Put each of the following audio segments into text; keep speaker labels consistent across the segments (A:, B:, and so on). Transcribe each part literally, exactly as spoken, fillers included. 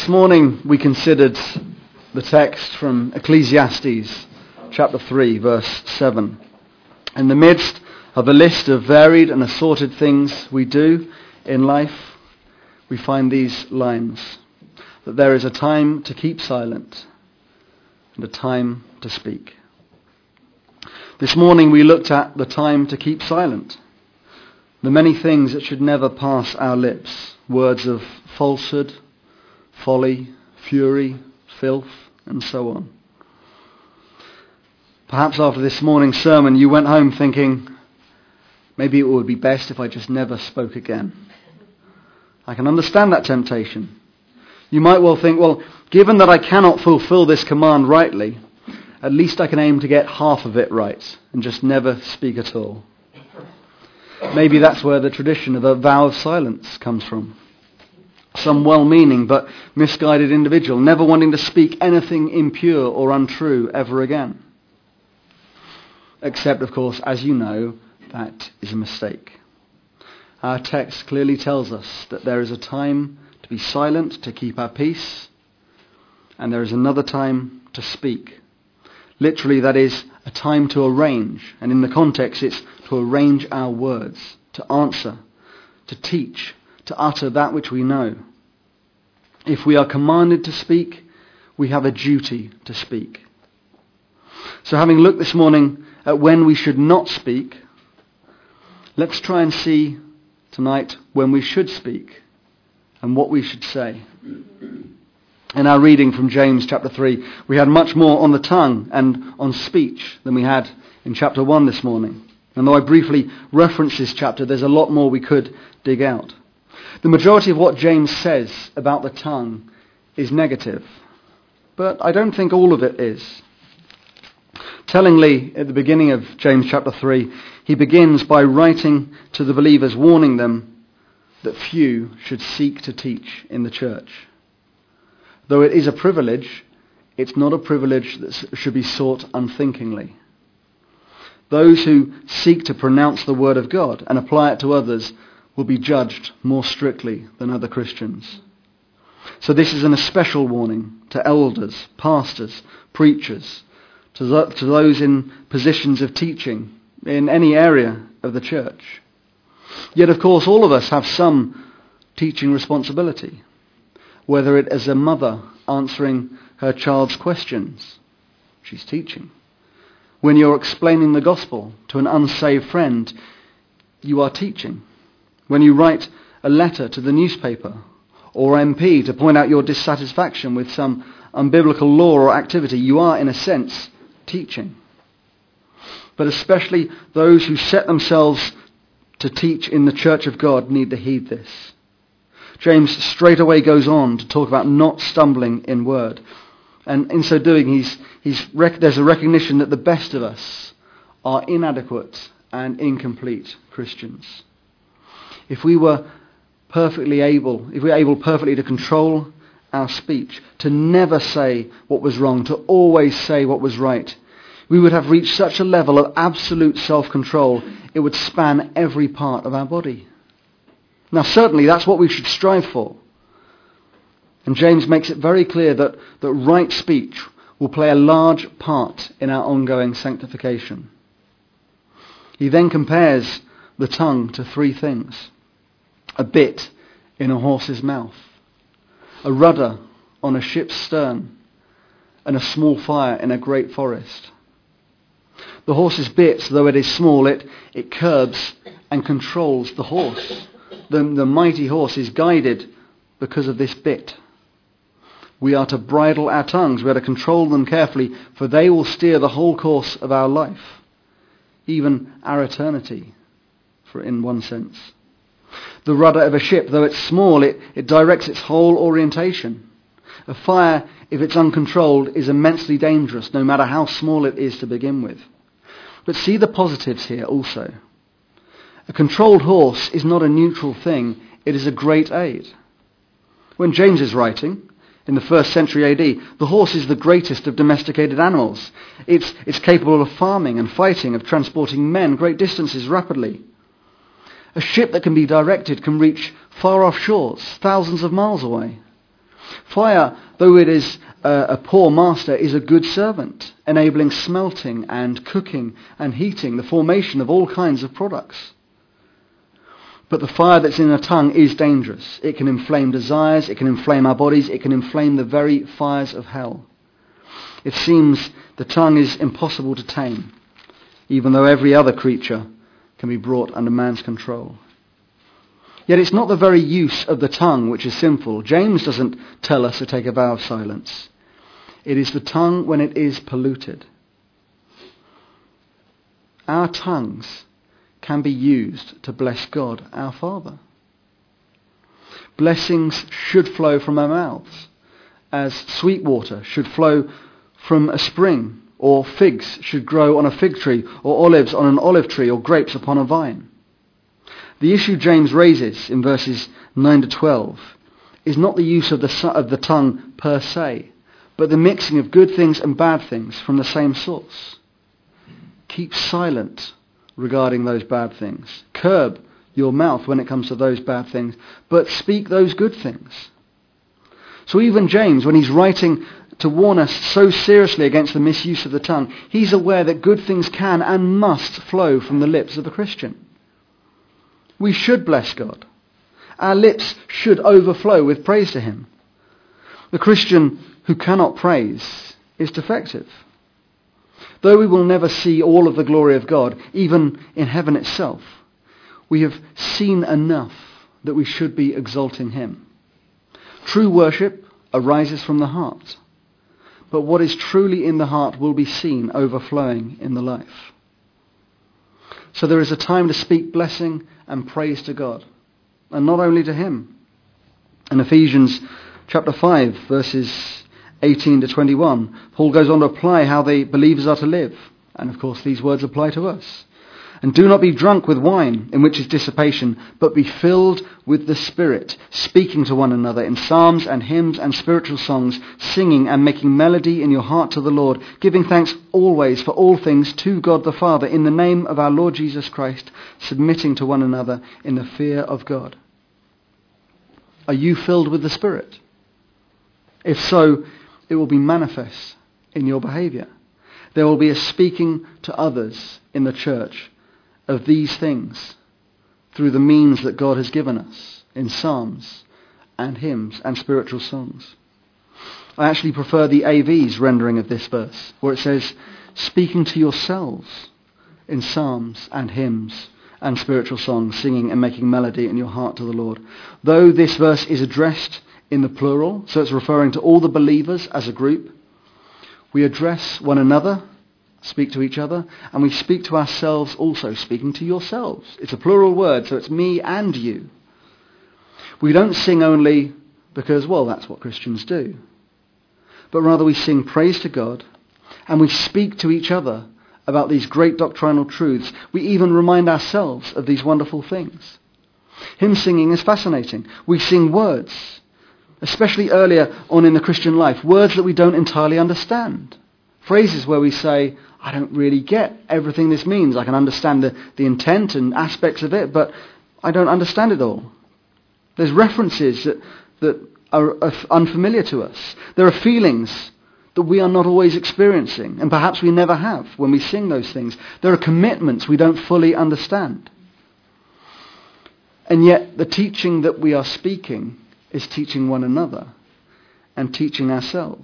A: This morning we considered the text from Ecclesiastes chapter three verse seven. In the midst of a list of varied and assorted things we do in life, we find these lines, that there is a time to keep silent and a time to speak. This morning we looked at the time to keep silent, the many things that should never pass our lips, words of falsehood, folly, fury, filth, and so on. Perhaps after this morning's sermon you went home thinking, maybe it would be best if I just never spoke again. I can understand that temptation. You might well think, well, given that I cannot fulfill this command rightly, at least I can aim to get half of it right and just never speak at all. Maybe that's where the tradition of a vow of silence comes from. Some well-meaning but misguided individual never wanting to speak anything impure or untrue ever again. Except, of course, as you know, that is a mistake. Our text clearly tells us that there is a time to be silent, to keep our peace, and there is another time to speak. Literally, that is a time to arrange, and in the context it's to arrange our words, to answer, to teach, to utter that which we know. If we are commanded to speak, we have a duty to speak. So having looked this morning at when we should not speak, let's try and see tonight when we should speak and what we should say. In our reading from James chapter three, we had much more on the tongue and on speech than we had in chapter one this morning. And though I briefly reference this chapter, there's a lot more we could dig out. The majority of what James says about the tongue is negative, but I don't think all of it is. Tellingly, at the beginning of James chapter three, he begins by writing to the believers, warning them that few should seek to teach in the church. Though it is a privilege, it's not a privilege that should be sought unthinkingly. Those who seek to pronounce the word of God and apply it to others will be judged more strictly than other Christians. So this is an especial warning to elders, pastors, preachers, to, th- to those in positions of teaching in any area of the church. Yet, of course, all of us have some teaching responsibility, whether it is a mother answering her child's questions, she's teaching. When you're explaining the gospel to an unsaved friend, you are teaching. When you write a letter to the newspaper or M P to point out your dissatisfaction with some unbiblical law or activity, you are, in a sense, teaching. But especially those who set themselves to teach in the church of God need to heed this. James straight away goes on to talk about not stumbling in word. And in so doing, he's, he's rec- there's a recognition that the best of us are inadequate and incomplete Christians. If we were perfectly able, if we were able perfectly to control our speech, to never say what was wrong, to always say what was right, we would have reached such a level of absolute self-control, it would span every part of our body. Now certainly that's what we should strive for. And James makes it very clear that, that right speech will play a large part in our ongoing sanctification. He then compares the tongue to three things. A bit in a horse's mouth, a rudder on a ship's stern, and a small fire in a great forest. The horse's bit, though it is small, it, it curbs and controls the horse. The, the mighty horse is guided because of this bit. We are to bridle our tongues. We are to control them carefully, for they will steer the whole course of our life, even our eternity, for in one sense. The rudder of a ship, though it's small, it, it directs its whole orientation. A fire, if it's uncontrolled, is immensely dangerous, no matter how small it is to begin with. But see the positives here also. A controlled horse is not a neutral thing, it is a great aid. When James is writing, in the first century A D, the horse is the greatest of domesticated animals. It's, it's capable of farming and fighting, of transporting men great distances rapidly. A ship that can be directed can reach far off shores, thousands of miles away. Fire, though it is a, a poor master, is a good servant, enabling smelting and cooking and heating, the formation of all kinds of products. But the fire that's in a tongue is dangerous. It can inflame desires, it can inflame our bodies, it can inflame the very fires of hell. It seems the tongue is impossible to tame, even though every other creature can be brought under man's control. Yet it's not the very use of the tongue which is sinful. James doesn't tell us to take a vow of silence. It is the tongue when it is polluted. Our tongues can be used to bless God, our Father. Blessings should flow from our mouths, as sweet water should flow from a spring, or figs should grow on a fig tree, or olives on an olive tree, or grapes upon a vine. The issue James raises in verses nine to twelve is not the use of the, of the tongue per se, but the mixing of good things and bad things from the same source. Keep silent regarding those bad things. Curb your mouth when it comes to those bad things, but speak those good things. So even James, when he's writing to warn us so seriously against the misuse of the tongue, he's aware that good things can and must flow from the lips of the Christian. We should bless God. Our lips should overflow with praise to him. The Christian who cannot praise is defective. Though we will never see all of the glory of God, even in heaven itself, we have seen enough that we should be exalting him. True worship arises from the heart, but what is truly in the heart will be seen overflowing in the life. So there is a time to speak blessing and praise to God, and not only to him. In Ephesians chapter five, verses eighteen to twenty-one, Paul goes on to apply how the believers are to live. And of course these words apply to us. And do not be drunk with wine, in which is dissipation, but be filled with the Spirit, speaking to one another in psalms and hymns and spiritual songs, singing and making melody in your heart to the Lord, giving thanks always for all things to God the Father, in the name of our Lord Jesus Christ, submitting to one another in the fear of God. Are you filled with the Spirit? If so, it will be manifest in your behaviour. There will be a speaking to others in the church of these things through the means that God has given us in psalms and hymns and spiritual songs. I actually prefer the A V's rendering of this verse, where it says, speaking to yourselves in psalms and hymns and spiritual songs, singing and making melody in your heart to the Lord. Though this verse is addressed in the plural, so it's referring to all the believers as a group, we address one another, speak to each other, and we speak to ourselves also, speaking to yourselves. It's a plural word, so it's me and you. We don't sing only because, well, that's what Christians do. But rather we sing praise to God, and we speak to each other about these great doctrinal truths. We even remind ourselves of these wonderful things. Hymn singing is fascinating. We sing words, especially earlier on in the Christian life, words that we don't entirely understand. Phrases where we say, I don't really get everything this means. I can understand the, the intent and aspects of it, but I don't understand it all. There's references that, that are, are unfamiliar to us. There are feelings that we are not always experiencing, and perhaps we never have when we sing those things. There are commitments we don't fully understand. And yet the teaching that we are speaking is teaching one another and teaching ourselves.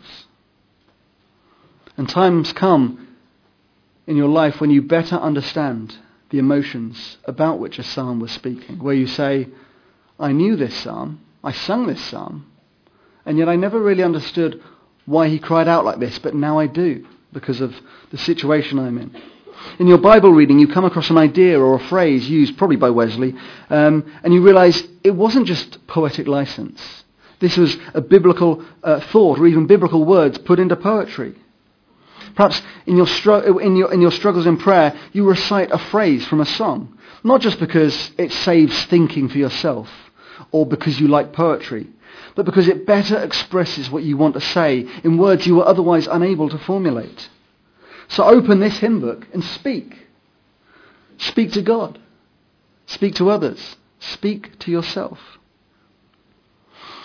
A: And times come in your life when you better understand the emotions about which a psalm was speaking, where you say, I knew this psalm, I sung this psalm, and yet I never really understood why he cried out like this, but now I do, because of the situation I'm in. In your Bible reading, you come across an idea or a phrase used probably by Wesley, um, and you realise it wasn't just poetic license. This was a biblical uh, thought, or even biblical words put into poetry. Perhaps in your, stru- in, your, in your struggles in prayer, you recite a phrase from a song, not just because it saves thinking for yourself, or because you like poetry, but because it better expresses what you want to say in words you were otherwise unable to formulate. So open this hymn book and speak. Speak to God. Speak to others. Speak to yourself.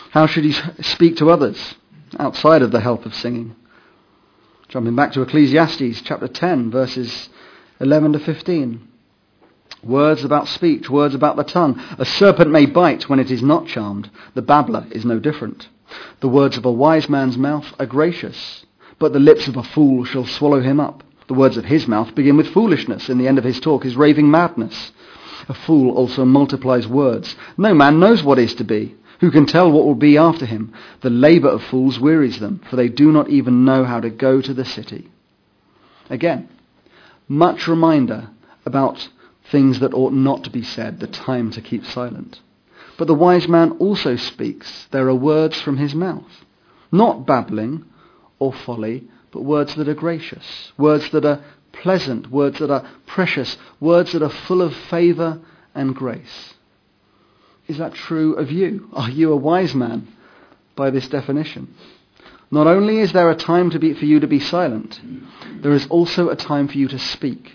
A: How should he speak to others outside of the help of singing? Jumping back to Ecclesiastes chapter ten, verses eleven to fifteen. Words about speech, words about the tongue. A serpent may bite when it is not charmed. The babbler is no different. The words of a wise man's mouth are gracious, but the lips of a fool shall swallow him up. The words of his mouth begin with foolishness, and the end of his talk is raving madness. A fool also multiplies words. No man knows what is to be. Who can tell what will be after him? The labour of fools wearies them, for they do not even know how to go to the city. Again, much reminder about things that ought not to be said, the time to keep silent. But the wise man also speaks. There are words from his mouth. Not babbling or folly, but words that are gracious, words that are pleasant, words that are precious, words that are full of favour and grace. Is that true of you? Are you a wise man by this definition? Not only is there a time to be, for you to be silent, there is also a time for you to speak.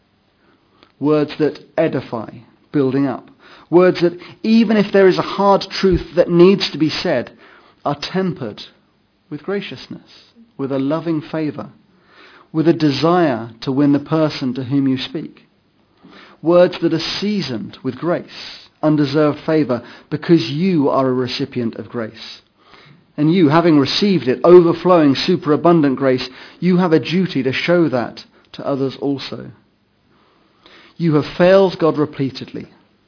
A: Words that edify, building up. Words that, even if there is a hard truth that needs to be said, are tempered with graciousness, with a loving favour, with a desire to win the person to whom you speak. Words that are seasoned with grace, undeserved favour, because you are a recipient of grace. And you, having received it, overflowing, superabundant grace, you have a duty to show that to others also. You have failed God repeatedly.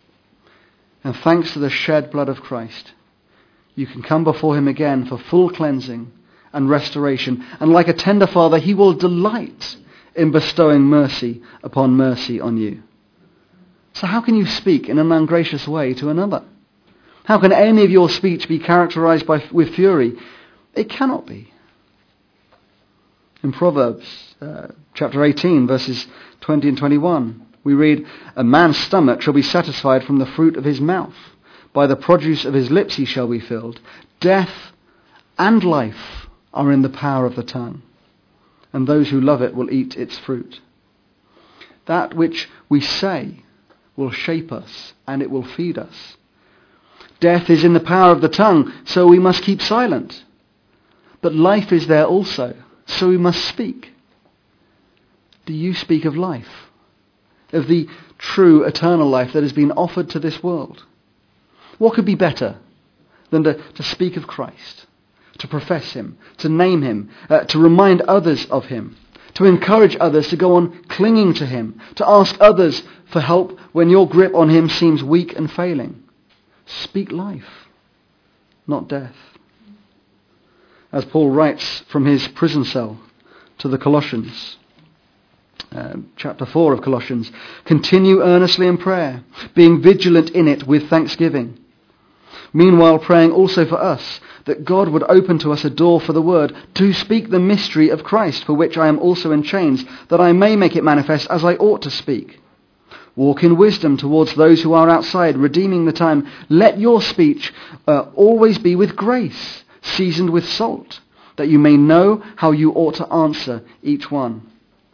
A: And thanks to the shed blood of Christ, you can come before him again for full cleansing and restoration. And like a tender father, he will delight in bestowing mercy upon mercy on you. So how can you speak in an ungracious way to another? How can any of your speech be characterized by, with fury? It cannot be. In Proverbs uh, chapter eighteen, verses twenty and twenty-one, we read, "A man's stomach shall be satisfied from the fruit of his mouth. By the produce of his lips he shall be filled. Death and life are in the power of the tongue, and those who love it will eat its fruit." That which we say will shape us, and it will feed us. Death is in the power of the tongue, so we must keep silent. But life is there also, so we must speak. Do you speak of life? Of the true eternal life that has been offered to this world? What could be better than to, to speak of Christ, to profess him, to name him, uh, to remind others of him, to encourage others to go on clinging to him, to ask others for help when your grip on him seems weak and failing? Speak life, not death. As Paul writes from his prison cell to the Colossians, uh, chapter four of Colossians, "Continue earnestly in prayer, being vigilant in it with thanksgiving. Meanwhile praying also for us, that God would open to us a door for the word, to speak the mystery of Christ, for which I am also in chains, that I may make it manifest as I ought to speak. Walk in wisdom towards those who are outside, redeeming the time. Let your speech uh, always be with grace, seasoned with salt, that you may know how you ought to answer each one."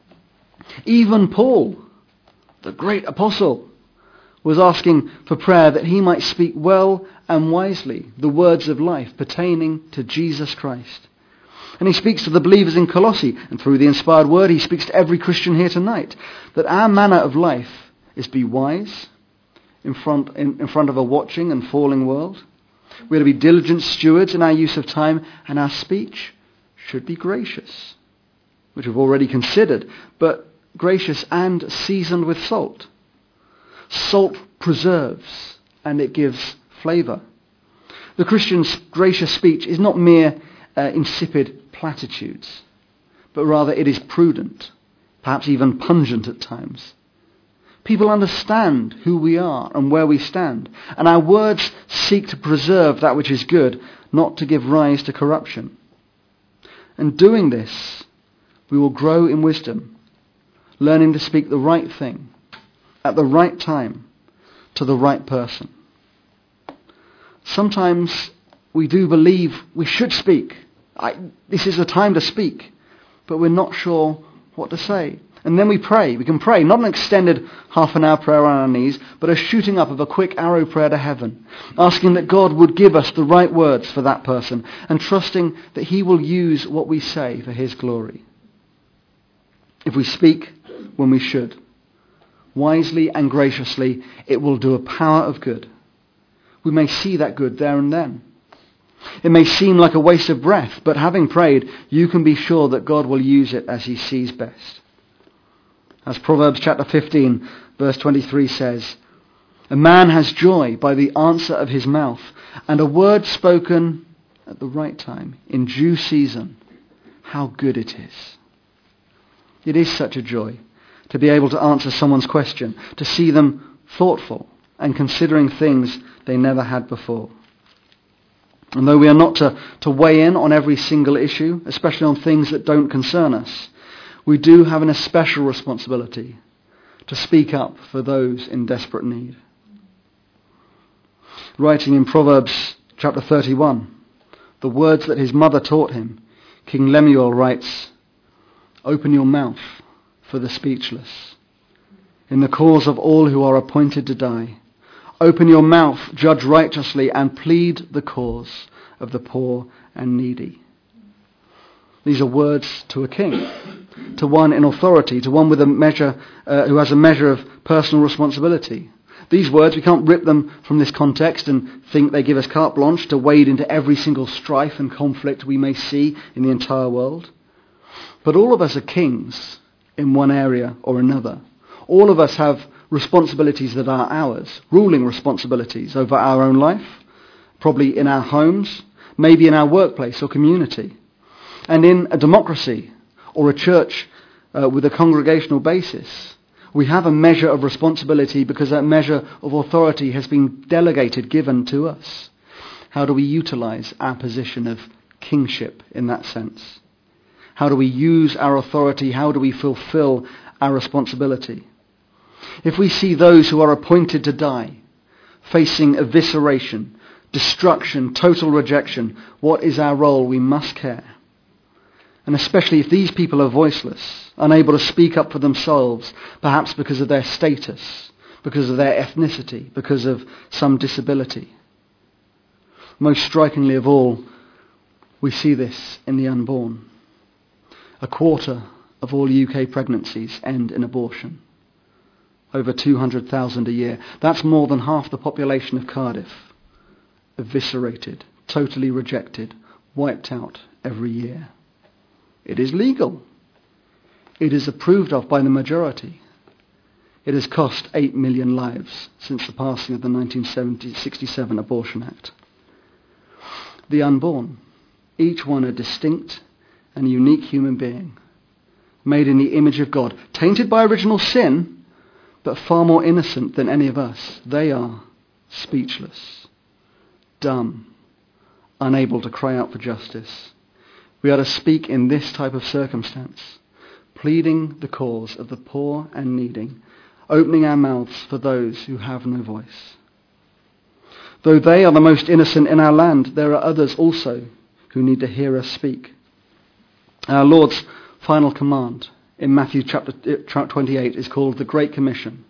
A: Even Paul, the great apostle, was asking for prayer that he might speak well and wisely the words of life pertaining to Jesus Christ. And he speaks to the believers in Colossae, and through the inspired word he speaks to every Christian here tonight, that our manner of life is be wise in front, in, in front of a watching and falling world. We're to be diligent stewards in our use of time, and our speech should be gracious, which we've already considered, but gracious and seasoned with salt. Salt preserves, and it gives flavour. The Christian's gracious speech is not mere uh, insipid platitudes, but rather it is prudent, perhaps even pungent at times. People understand who we are and where we stand, and our words seek to preserve that which is good, not to give rise to corruption. And doing this, we will grow in wisdom, learning to speak the right thing at the right time to the right person. Sometimes we do believe we should speak. I, this is the time to speak, but we're not sure what to say. And then we pray. We can pray, not an extended half an hour prayer on our knees, but a shooting up of a quick arrow prayer to heaven, asking that God would give us the right words for that person and trusting that he will use what we say for his glory. If we speak when we should, wisely and graciously, it will do a power of good. We may see that good there and then. It may seem like a waste of breath, but having prayed, you can be sure that God will use it as he sees best. As Proverbs chapter fifteen, verse twenty-three says, "A man has joy by the answer of his mouth, and a word spoken at the right time, in due season. How good it is." It is such a joy to be able to answer someone's question, to see them thoughtful and considering things they never had before. And though we are not to, to weigh in on every single issue, especially on things that don't concern us, we do have an especial responsibility to speak up for those in desperate need. Writing in Proverbs chapter thirty-one, the words that his mother taught him, King Lemuel writes, "Open your mouth for the speechless, in the cause of all who are appointed to die. Open your mouth, judge righteously, and plead the cause of the poor and needy." These are words to a king, to one in authority, to one with a measure, uh, who has a measure of personal responsibility. These words, we can't rip them from this context and think they give us carte blanche to wade into every single strife and conflict we may see in the entire world. But all of us are kings in one area or another. All of us have responsibilities that are ours, ruling responsibilities over our own life, probably in our homes, maybe in our workplace or community. And in a democracy or a church uh, with a congregational basis, we have a measure of responsibility because that measure of authority has been delegated, given to us. How do we utilize our position of kingship in that sense? How do we use our authority? How do we fulfill our responsibility? If we see those who are appointed to die facing evisceration, destruction, total rejection, what is our role? We must care. And especially if these people are voiceless, unable to speak up for themselves, perhaps because of their status, because of their ethnicity, because of some disability. Most strikingly of all, we see this in the unborn. A quarter of all U K pregnancies end in abortion. Over two hundred thousand a year. That's more than half the population of Cardiff. Eviscerated, totally rejected, wiped out every year. It is legal. It is approved of by the majority. It has cost eight million lives since the passing of the nineteen sixty-seven Abortion Act. The unborn, each one a distinct and unique human being, made in the image of God, tainted by original sin, but far more innocent than any of us. They are speechless, dumb, unable to cry out for justice. We are to speak in this type of circumstance, pleading the cause of the poor and needing, opening our mouths for those who have no voice. Though they are the most innocent in our land, there are others also who need to hear us speak. Our Lord's final command in Matthew chapter twenty-eight is called the Great Commission.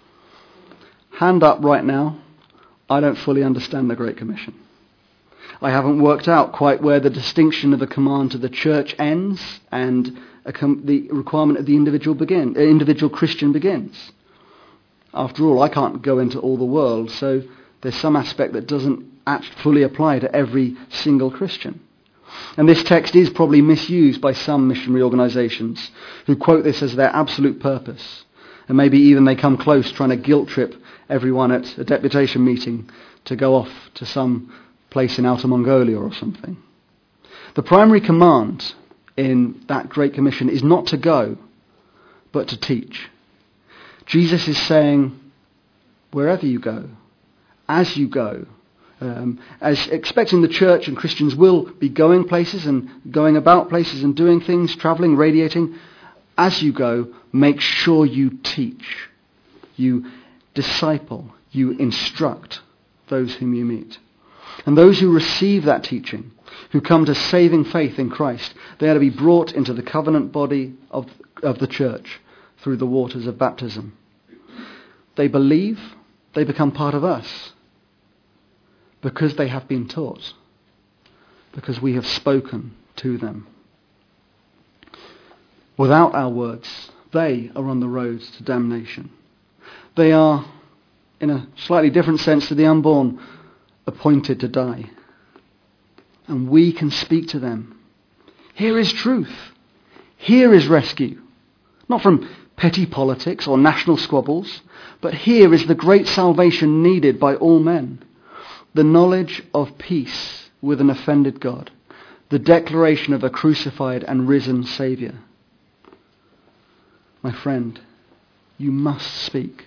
A: Hand up right now, I don't fully understand the Great Commission. I haven't worked out quite where the distinction of a command to the church ends and a com- the requirement of the individual begin, uh, individual Christian begins. After all, I can't go into all the world, so there's some aspect that doesn't actually fully apply to every single Christian. And this text is probably misused by some missionary organisations who quote this as their absolute purpose. And maybe even they come close trying to guilt trip everyone at a deputation meeting to go off to some place in Outer Mongolia or something. The primary command in that Great Commission is not to go, but to teach. Jesus is saying, wherever you go, as you go, um, as expecting the church and Christians will be going places and going about places and doing things, travelling, radiating, as you go, make sure you teach, you disciple, you instruct those whom you meet. And those who receive that teaching, who come to saving faith in Christ, they are to be brought into the covenant body of, of the church, through the waters of baptism. They believe, they become part of us because they have been taught, because we have spoken to them. Without our words, they are on the road to damnation. They are, in a slightly different sense to the unborn, appointed to die. And we can speak to them. Here is truth. Here is rescue. Not from petty politics or national squabbles, but here is the great salvation needed by all men. The knowledge of peace with an offended God. The declaration of a crucified and risen Saviour. My friend, you must speak.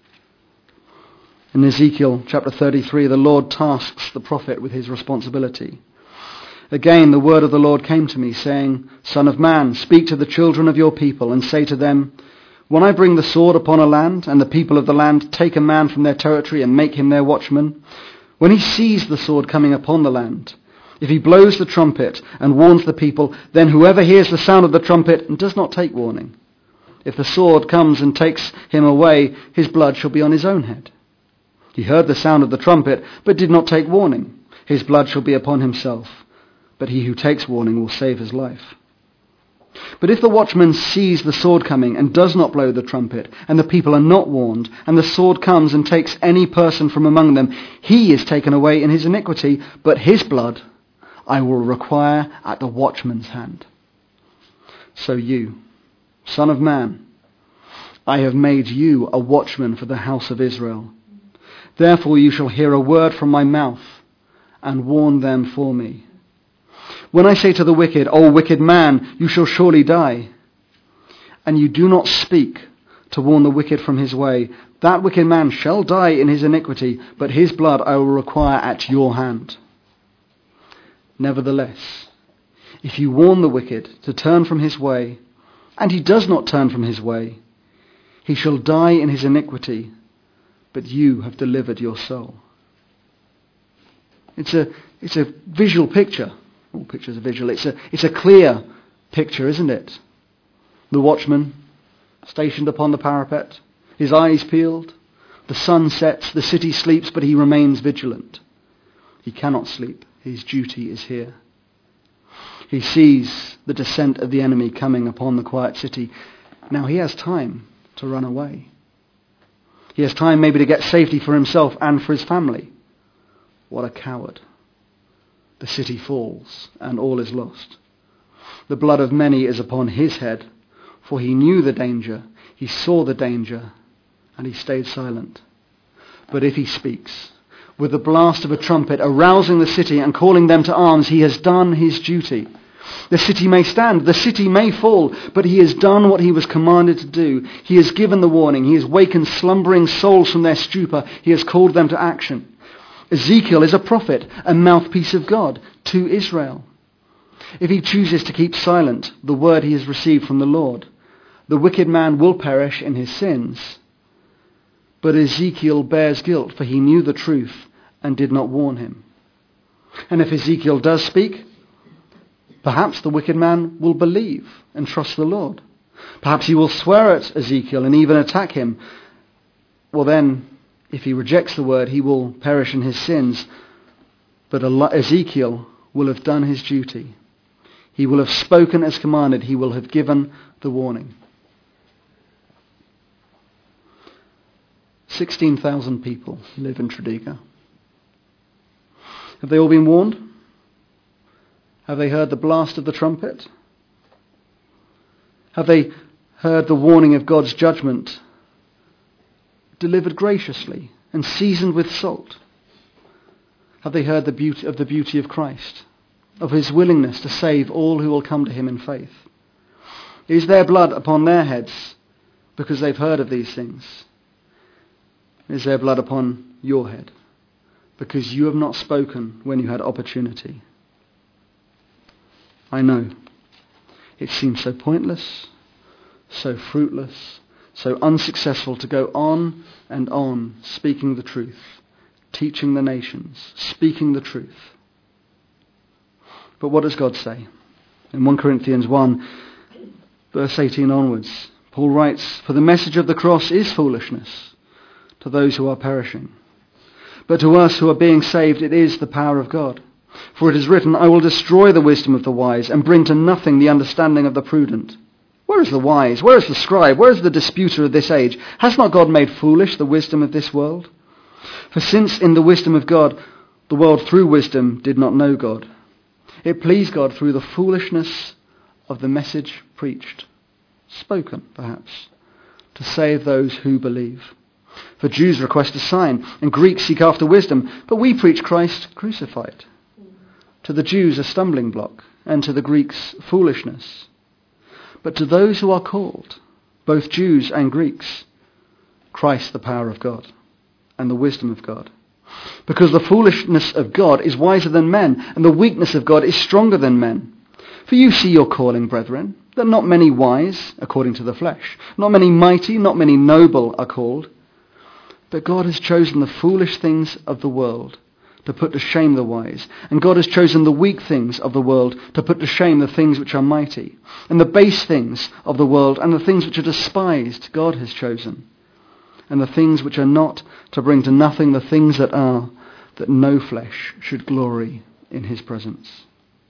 A: In Ezekiel chapter thirty-three, the Lord tasks the prophet with his responsibility. Again, the word of the Lord came to me, saying, Son of man, speak to the children of your people, and say to them, when I bring the sword upon a land, and the people of the land take a man from their territory and make him their watchman, when he sees the sword coming upon the land, if he blows the trumpet and warns the people, then whoever hears the sound of the trumpet and does not take warning, if the sword comes and takes him away, his blood shall be on his own head. He heard the sound of the trumpet, but did not take warning. His blood shall be upon himself, but he who takes warning will save his life. But if the watchman sees the sword coming and does not blow the trumpet, and the people are not warned, and the sword comes and takes any person from among them, he is taken away in his iniquity, but his blood I will require at the watchman's hand. So you, Son of man, I have made you a watchman for the house of Israel. Therefore you shall hear a word from my mouth, and warn them for me. When I say to the wicked, O wicked man, you shall surely die, and you do not speak to warn the wicked from his way, that wicked man shall die in his iniquity, but his blood I will require at your hand. Nevertheless, if you warn the wicked to turn from his way, and he does not turn from his way, he shall die in his iniquity, but you have delivered your soul. It's a, it's a visual picture. All pictures are visual. It's a, it's a clear picture, isn't it? The watchman stationed upon the parapet, his eyes peeled. The sun sets, the city sleeps, but he remains vigilant. He cannot sleep. His duty is here. He sees the descent of the enemy coming upon the quiet city. Now he has time to run away. He has time maybe to get safety for himself and for his family. What a coward. The city falls and all is lost. The blood of many is upon his head, for he knew the danger, he saw the danger, and he stayed silent. But if he speaks, with the blast of a trumpet, arousing the city and calling them to arms, he has done his duty. The city may stand, the city may fall, but he has done what he was commanded to do. He has given the warning. He has wakened slumbering souls from their stupor. He has called them to action. Ezekiel is a prophet, a mouthpiece of God to Israel. If he chooses to keep silent the word he has received from the Lord, the wicked man will perish in his sins. But Ezekiel bears guilt, for he knew the truth and did not warn him. And if Ezekiel does speak, perhaps the wicked man will believe and trust the Lord. Perhaps he will swear at Ezekiel and even attack him. Well then, if he rejects the word, he will perish in his sins. But Ezekiel will have done his duty. He will have spoken as commanded. He will have given the warning. sixteen thousand people live in Tredegar. Have they all been warned? Have they heard the blast of the trumpet? Have they heard the warning of God's judgment delivered graciously and seasoned with salt? Have they heard the beauty of the beauty of Christ, of his willingness to save all who will come to him in faith? Is there blood upon their heads because they've heard of these things? Is there blood upon your head because you have not spoken when you had opportunity? I know it seems so pointless, so fruitless, so unsuccessful to go on and on speaking the truth, teaching the nations, speaking the truth. But what does God say? In First Corinthians one, verse eighteen onwards, Paul writes, "For the message of the cross is foolishness to those who are perishing. But to us who are being saved, it is the power of God. For it is written, I will destroy the wisdom of the wise and bring to nothing the understanding of the prudent. Where is the wise? Where is the scribe? Where is the disputer of this age? Has not God made foolish the wisdom of this world? For since in the wisdom of God, the world through wisdom did not know God, it pleased God through the foolishness of the message preached," spoken perhaps, "to save those who believe. For Jews request a sign, and Greeks seek after wisdom, but we preach Christ crucified. To the Jews a stumbling block, and to the Greeks foolishness. But to those who are called, both Jews and Greeks, Christ the power of God, and the wisdom of God. Because the foolishness of God is wiser than men, and the weakness of God is stronger than men. For you see your calling, brethren, that not many wise, according to the flesh, not many mighty, not many noble are called. But God has chosen the foolish things of the world to put to shame the wise. And God has chosen the weak things of the world to put to shame the things which are mighty. And the base things of the world and the things which are despised God has chosen. And the things which are not, to bring to nothing the things that are, that no flesh should glory in his presence."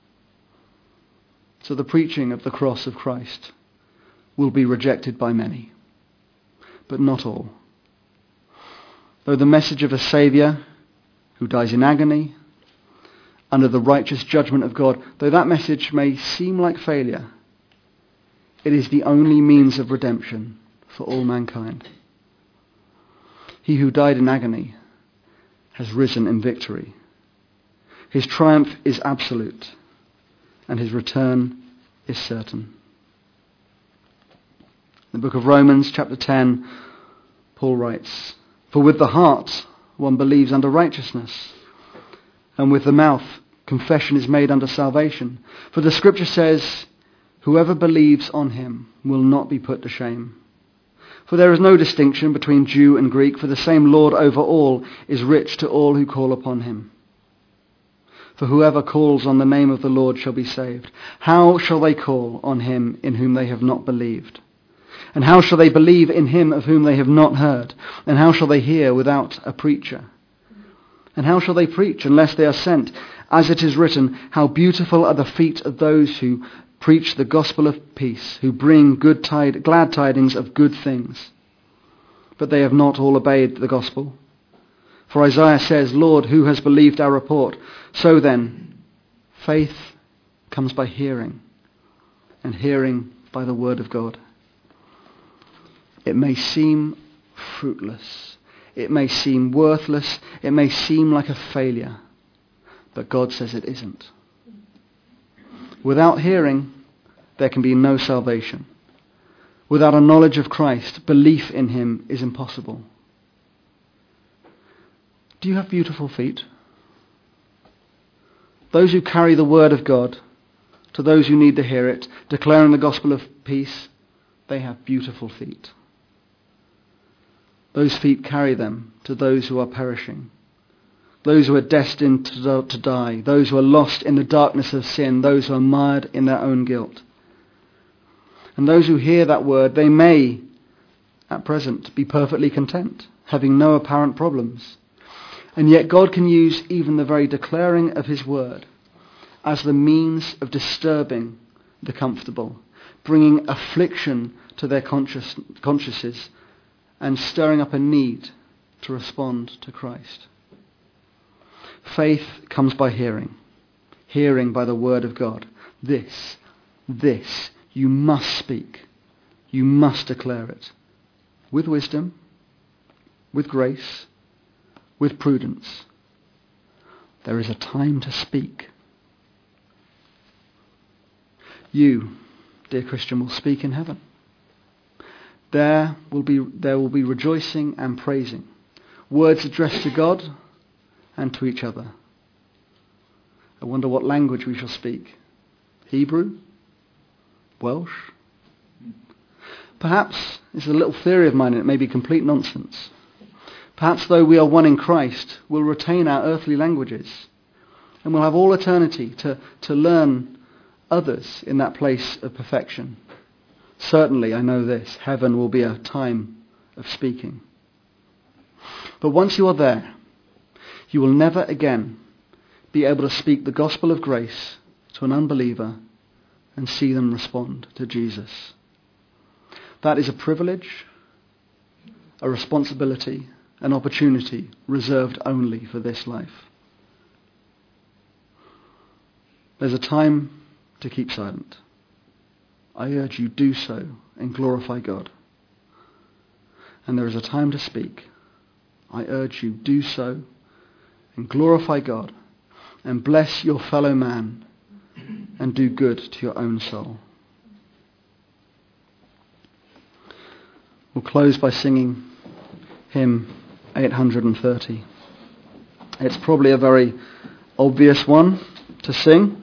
A: So the preaching of the cross of Christ will be rejected by many, but not all. Though the message of a Saviour who dies in agony under the righteous judgment of God, though that message may seem like failure, it is the only means of redemption for all mankind. He who died in agony has risen in victory. His triumph is absolute, and his return is certain. In the book of Romans, chapter ten, Paul writes, "For with the heart one believes unto righteousness, and with the mouth confession is made unto salvation. For the scripture says, whoever believes on him will not be put to shame. For there is no distinction between Jew and Greek, for the same Lord over all is rich to all who call upon him. For whoever calls on the name of the Lord shall be saved. How shall they call on him in whom they have not believed? And how shall they believe in him of whom they have not heard? And how shall they hear without a preacher? And how shall they preach unless they are sent? As it is written, how beautiful are the feet of those who preach the gospel of peace, who bring good tide, glad tidings of good things. But they have not all obeyed the gospel. For Isaiah says, Lord, who has believed our report? So then, faith comes by hearing, and hearing by the word of God. It may seem fruitless. It may seem worthless. It may seem like a failure. But God says it isn't. Without hearing, there can be no salvation. Without a knowledge of Christ, belief in him is impossible. Do you have beautiful feet? Those who carry the word of God to those who need to hear it, declaring the gospel of peace, they have beautiful feet. Those feet carry them to those who are perishing, those who are destined to, to die, those who are lost in the darkness of sin, those who are mired in their own guilt. And those who hear that word, they may, at present, be perfectly content, having no apparent problems. And yet God can use even the very declaring of his word as the means of disturbing the comfortable, bringing affliction to their conscious, consciences, and stirring up a need to respond to Christ. Faith comes by hearing, hearing by the word of God. This, this, you must speak. You must declare it with wisdom, with grace, with prudence. There is a time to speak. You, dear Christian, will speak in heaven. There will be there will be rejoicing and praising, words addressed to God and to each other. I wonder what language we shall speak. Hebrew? Welsh? Perhaps, it's a little theory of mine and it may be complete nonsense. Perhaps though we are one in Christ, we'll retain our earthly languages and we'll have all eternity to, to learn others in that place of perfection. Certainly, I know this, heaven will be a time of speaking. But once you are there, you will never again be able to speak the gospel of grace to an unbeliever and see them respond to Jesus. That is a privilege, a responsibility, an opportunity reserved only for this life. There's a time to keep silent. I urge you, do so and glorify God. And there is a time to speak. I urge you, do so and glorify God and bless your fellow man and do good to your own soul. We'll close by singing hymn eight hundred thirty. It's probably a very obvious one to sing,